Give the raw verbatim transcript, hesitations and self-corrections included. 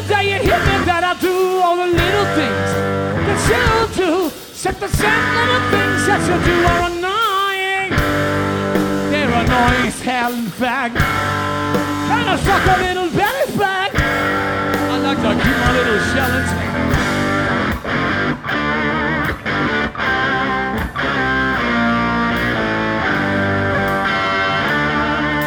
day it hit me that I do all the little things that you do. Except the same little things that you do are annoying. They're annoying as hell, in fact. Trying to suck a little belly fat. I like to keep my little shell intact.